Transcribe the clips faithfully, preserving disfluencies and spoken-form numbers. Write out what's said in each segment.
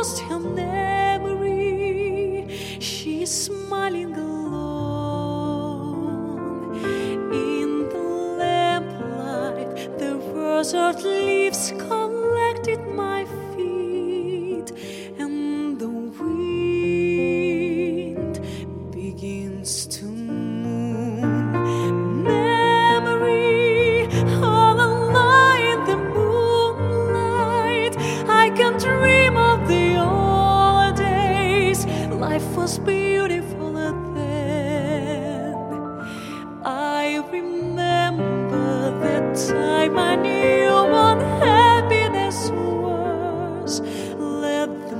lost her memory. She's smiling alone in the lamplight. The rosette leaves collected my feet, and the wind begins to moon. Memory, all alone in the moonlight. I can dream of the old days. Life was beautiful then. I remember that time I knew what happiness was. Let the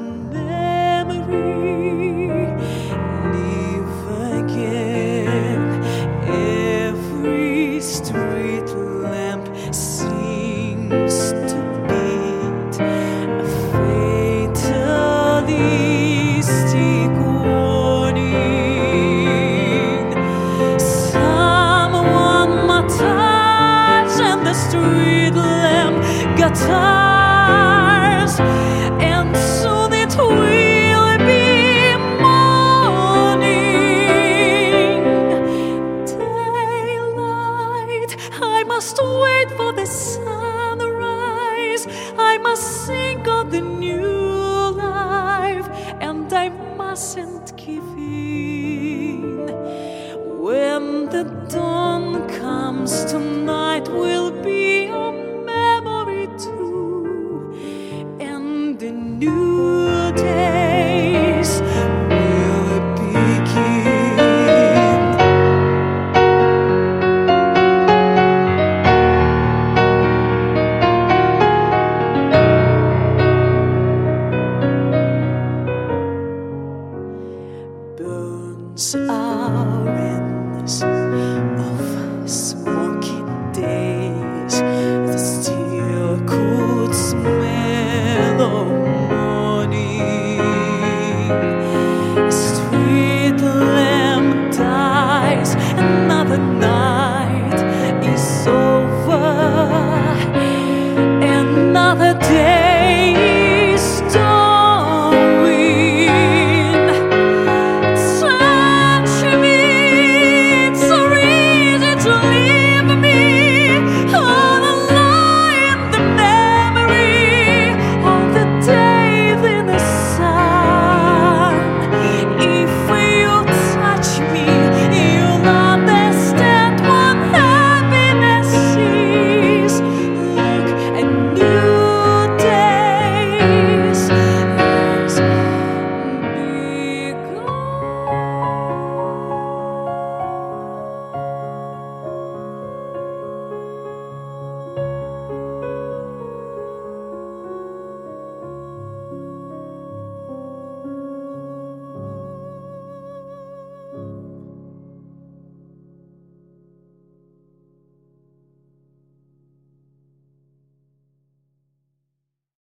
memory live again. Every street lamp seems to beat a fatalistic warning. Someone might touch, and the street lamp got ours, and soon it will be morning. Daylight, I must wait for the sunrise. I must think of the new life, and I mustn't give in. When the dawn comes, tonight will be a memory too, and the new